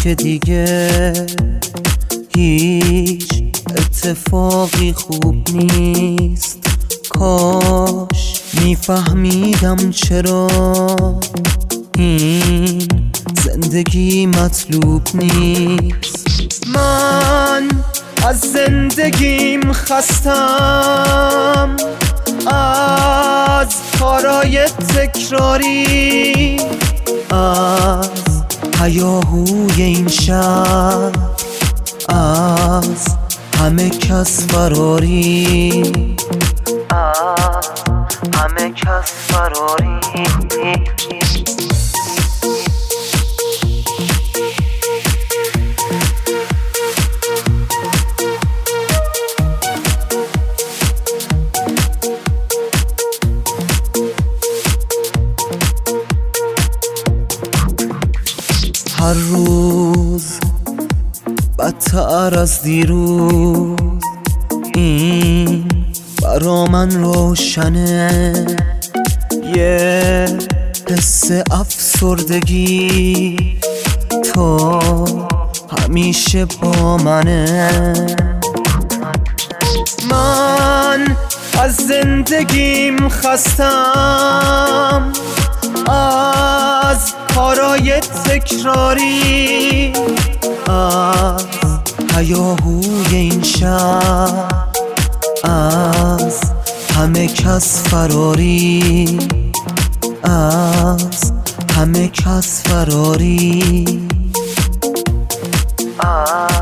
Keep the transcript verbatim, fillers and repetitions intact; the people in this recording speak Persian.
که دیگه هیچ اتفاقی خوب نیست. کاش میفهمیدم چرا این زندگی مطلوب نیست. من از زندگیم خستم، از کارای تکراری، از هیاهوی این شهر، از همه کس فراری، از همه کس فراری. هر روز بدتر از دیروز، این برا من روشنه. یه حس افسردگی تو همیشه با منه. من از زندگیم خستم، از کارای تکراری، از هیاهوی این شهر، از همه کس فراری، از همه کس فراری.